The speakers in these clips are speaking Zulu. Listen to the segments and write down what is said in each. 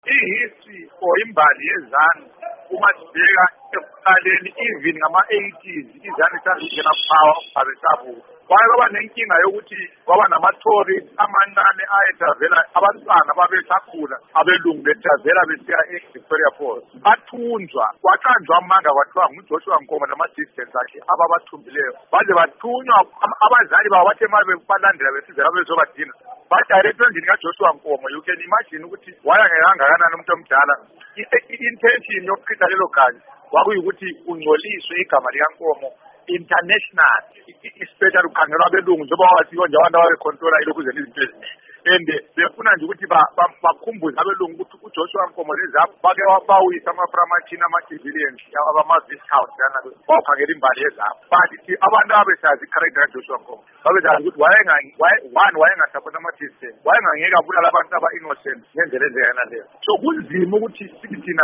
I-history or imbali yezanu uma sibheka ekuqaleni even ngama-80s izanu isazingena power ukubhabesabu kwaba nenkinga yokuthi kwaba nama-tories amancane ayethavela abantwana babesakhula abelungu bethavela besiya e-Victoria Falls bathunjwa kwaqanjwa amanga kwathiwa nguJoshua Nkomo nama-dissidents akhe ababathumbileyo baze bathunywa abazali babo bathe balandela besizela bezobadina badirectwe endlini kaJoshua Nkomo. You can imagine ukuthi wayangekangakanani umuntu omdala. I-intention yokuchitha lelo gazi kwakuyukuthi ungcoliswe igama likaNkomo international, especially ukhangelwa abelungu njengoba wathiwa nje abantu ababecontrola ilokhu zenza izinto eziningi and befuna nje ukuthi bakhumbuze abelungu ukuthi uJoshua Nkomo lezapho bake bawisa ama-Framachina ama-civilians abama-Vice House bakhangela imbali yezapho but abantu abesazi i-character kaJoshua Nkomo babezazi ukuthi wayengasapota ama-dissident, wayengangeke abulala abantu aba-innocent ngendlela enzekana leyo. So kunzima ukuthi sithi thina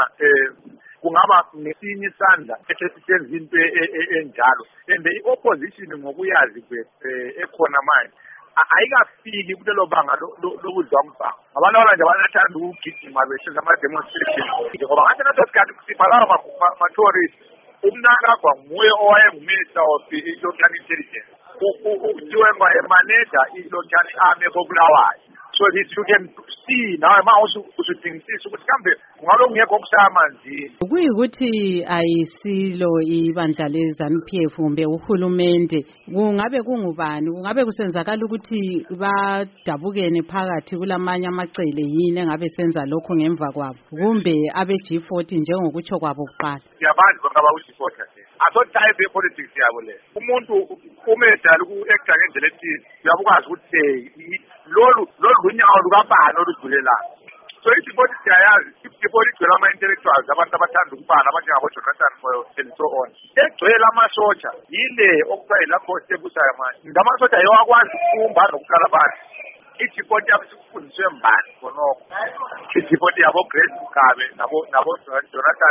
kungaba nesinye isandla esisenza into enjalo and i-opposition ngokuyazi ekhona manje ayikafiki kulelo banga lokudlwangubhanga. Abantu abanje bayathanda ukugijima besenza ama-demonstration ngoba ngathi naso sikhathi sibhala ama-tourist umnakagwa nguye owayenguminister of i-local intelligence uthiwe manager i-local army kobulawayo. So that you can see nawe ma usudingisisa ukuthi kambe kungabe kungekho okushaya amanzini. Kuyikuthi ayisilo ibandla le-ZANU-PF kumbe uhulumende, kungabe kungubani, kungabe kusenzakala ukuthi badabukene phakathi kulamanye amacele yini engabe senza lokho ngemva kwabo kumbe abe-G40 njengokutsho kwabo kuqala? Yabantu bangaba u-G40 aso type ye-politics yabo le. Umuntu umedala uku-acta ngendlela ethile uyabukwazi ukuthi lolu lunyawo lukabani oludlulelayo. So i-G40 siyayazi i-G40 igcwele ama-intellectuals abantu abathanda ukubala abanjengabo-Jonathan Moyo and so on. Egcwele amasotsha yile okuthiwa yilapho sebusayo manje ngamasotsha yiwo akwazi ukufumba nokuqala abantu. I-G40 yabo sikufundiswe mbani khonokho. I-G40 yabo Grace Mugabe nabo Jonathan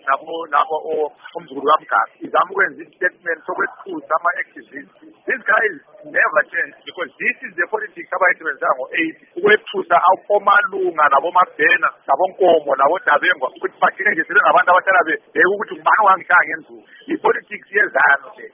nabo umzukulu kaMugabe izama ukwenza i-statement sokwethusa ama-activists. These guys never change because this is the politics abayisebenzisa ngo-80 ukwethusa omalunga nabomabhena nabonkomo nabodabengwa ukuthi bagcine nje ngabantu abahlala beka ukuthi ngubani wangishaya ngenzuzo. I-politics yezanu le.